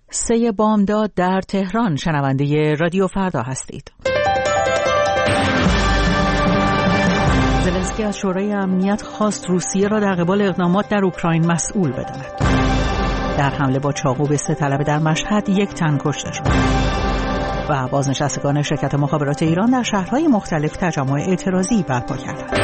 3 بامداد در تهران. شنونده رادیو فردا هستید. زلنسکی از شورای امنیت خواست روسیه را در قبال اقدامات در اوکراین مسئول بداند. در حمله با چاقو به 3 طلبه در مشهد 1 تن کشته شد. و بازنشستگان شرکت مخابرات ایران در شهرهای مختلف تجمع اعتراضی برپا کردند.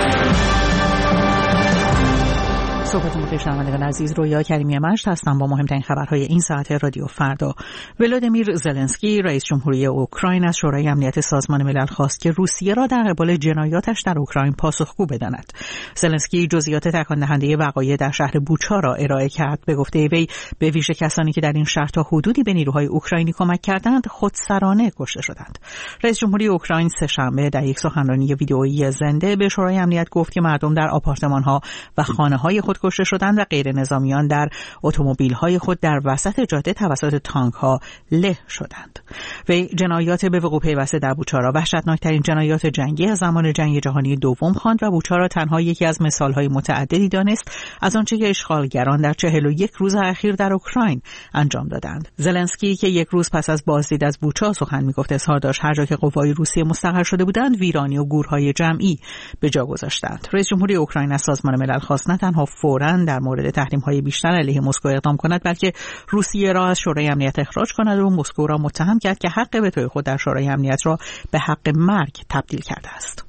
صحبتون بخیر شنوندگان عزیز، رویا کریمی مشت هستم با مهمترین خبرهای این ساعت رادیو فردا. ولادیمیر زلنسکی رئیس جمهوری اوکراین از شورای امنیت سازمان ملل خواست که روسیه را در قبال جنایاتش در اوکراین پاسخگو بداند. زلنسکی جزئیات تکان دهنده وقایع در شهر بوچا را ارائه کرد. به گفته وی به ویژه کسانی که در این شهر تا حدودی به نیروهای اوکراینی کمک کردند خودسرانه کشته شدند. رئیس جمهوری اوکراین سه‌شنبه در یک سخنرانی ویدئویی زنده به شورای امنیت گفت که مردم در آپارتمان‌ها و خانه‌های خود کشته شدند و غیر نظامیان در اتومبیل‌های خود در وسط جاده توسط تانک‌ها له شدند. وی جنایات به وقوع پیوسته در بوچا را وحشتناکترین جنایات جنگی از زمان جنگ جهانی دوم خواند و بوچا را تنها یکی از مثال‌های متعددی دانست از آنچه که اشغالگران در 41 روز اخیر در اوکراین انجام دادند. زلنسکی که 1 روز پس از بازدید از بوچا سخن می‌گفت اظهار داشت هر جا که قوای روسیه مستقر شده بودند ویرانی و گورهای جمعی به جا گذاشتند. رئیس جمهوری اوکراین از سازمان ملل خواست نه تنها فوراً در مورد تحریم‌های بیشتر علیه مسکو اقدام کند بلکه روسیه را از شورای امنیت اخراج کند و مسکو را متهم کرد که حق وتوی خود در شورای امنیت را به حق مرگ تبدیل کرده است.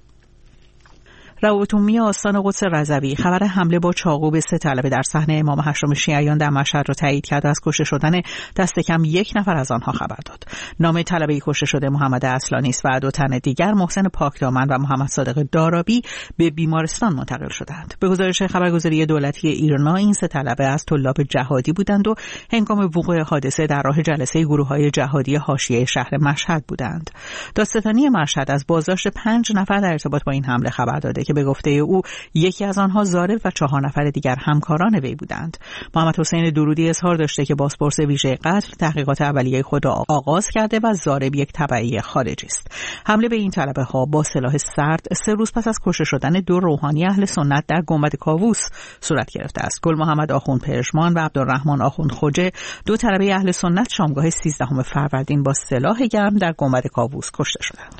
روابط عمومی آستان قدس رضوی خبر حمله با چاقو به 3 طلبه در صحنه امام هشتم شیعیان در مشهد را تایید کرد و از کشته شدن دست کم 1 نفر از آنها خبر داد. نام طلبه کشته شده محمد اصلانی است و 2 تن دیگر محسن پاکدامن و محمد صادق دارابی به بیمارستان منتقل شدند. به گزارش خبرگزاری دولتی ایرنا این 3 طلبه از طلاب جهادی بودند و هنگام وقوع حادثه در راه جلسه گروه‌های جهادی حاشیه شهر مشهد بودند. دادستانی مشهد از بازداشت 5 نفر در ارتباط با این حمله خبر داده که به گفته او یکی از آنها ضارب و 4 نفر دیگر همکاران وی بودند. محمد حسین درودی اظهار داشته که بازپرس ویژه قتل تحقیقات اولیه خود را آغاز کرده و ضارب یک تبعی خارجی است. حمله به این طلبه ها با سلاح سرد 3 روز پس از کشته شدن 2 روحانی اهل سنت در گنبد کاووس صورت گرفته است. گل محمد آخوند پژمان و عبدالرحمن آخوند خوجه 2 طلبه اهل سنت شامگاه 13 فروردین با سلاح گرم در گنبد کاووس کشته شدند.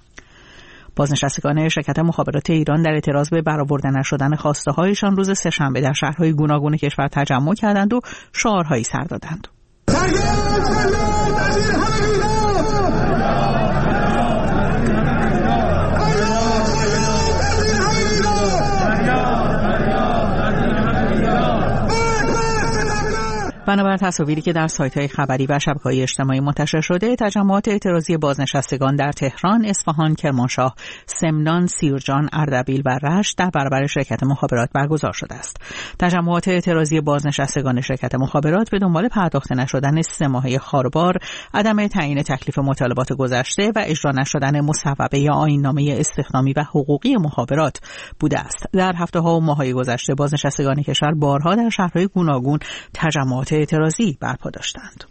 بازنشستگان شرکت مخابرات ایران در اعتراض به برآورده نشدن خواسته‌هایشان روز سه‌شنبه در شهرهای گوناگون کشور تجمع کردند و شعارهایی سر دادند. بنابر تصاویری که در سایت‌های خبری و شبکه‌های اجتماعی منتشر شده، تجمعات اعتراضی بازنشستگان در تهران، اصفهان، کرمانشاه، سمنان، سیرجان، اردبیل و رشت در برابر شرکت مخابرات برگزار شده است. تجمعات اعتراضی بازنشستگان شرکت مخابرات به دنبال پرداخته نشدن 3 ماهه خاربار، عدم تعیین تکلیف مطالبات گذشته و اجرا نشدن مصوبه آیین‌نامه استخدامی و حقوقی مخابرات بوده است. در هفته‌ها و ماه‌های گذشته بازنشستگان کشور بارها در شهرهای گوناگون تجمعات اعتراضی برپا داشتند.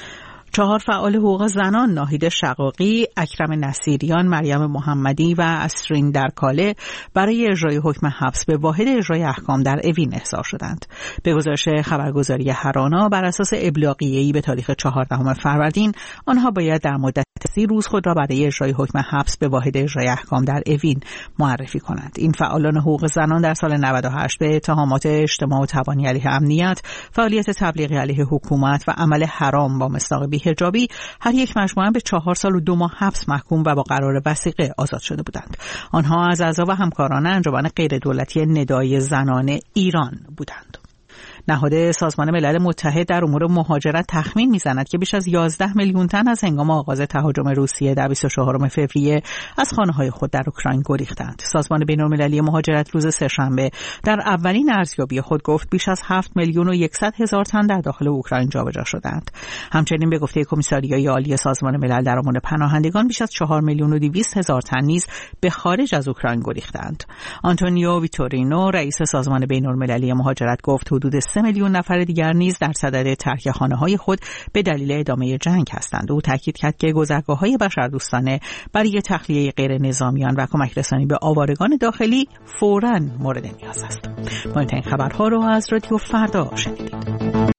4 فعال حقوق زنان ناهید شقاقی، اکرم نصیریان، مریم محمدی و اسرین درکاله برای اجرای حکم حبس به واحد اجرای احکام در اوین احضار شدند. به گزارش خبرگزاری هرانا بر اساس ابلاغیه‌ای به تاریخ 14 فروردین آنها باید در مدت 30 روز خود را برای اجرای حکم حبس به واحد اجرای احکام در اوین معرفی کنند. این فعالان حقوق زنان در سال 98 به اتهامات اجتماع و تبانی علیه امنیت، فعالیت تبلیغی علیه حکومت و عمل حرام با مصداق بی‌حجابی هر یک مجموعاً به 4 سال و 2 ماه حبس محکوم و با قرار وثیقه آزاد شده بودند. آنها از اعضا و همکاران انجمن غیردولتی ندای زنان ایران بودند. نهاد سازمان ملل متحد در امور مهاجرت تخمین می‌زند که بیش از 11 میلیون تن از هنگام آغاز تهاجم روسیه در 24 فوریه از خانه‌های خود در اوکراین گریختند. سازمان بین‌المللی مهاجرت روز سه‌شنبه در اولین ارزیابی خود گفت بیش از 7 میلیون و 100 هزار تن در داخل اوکراین جابجا شدند. همچنین به گفته کمیساریای عالی سازمان ملل در امور پناهندگان بیش از 4 میلیون و 200 هزار تن نیز به خارج از اوکراین گریختند. آنتونیو ویتورینو رئیس سازمان بین‌المللی مهاجرت گفت حدود 3 میلیون نفر دیگر نیز در صدد ترک خانه‌های خود به دلیل ادامه جنگ هستند. او تاکید کرد که گذرگاه‌های بشردوستانه برای تخلیه غیر نظامیان و کمک رسانی به آوارگان داخلی فوراً مورد نیاز است. مهمترین خبرها را از رادیو فردا شنیدید.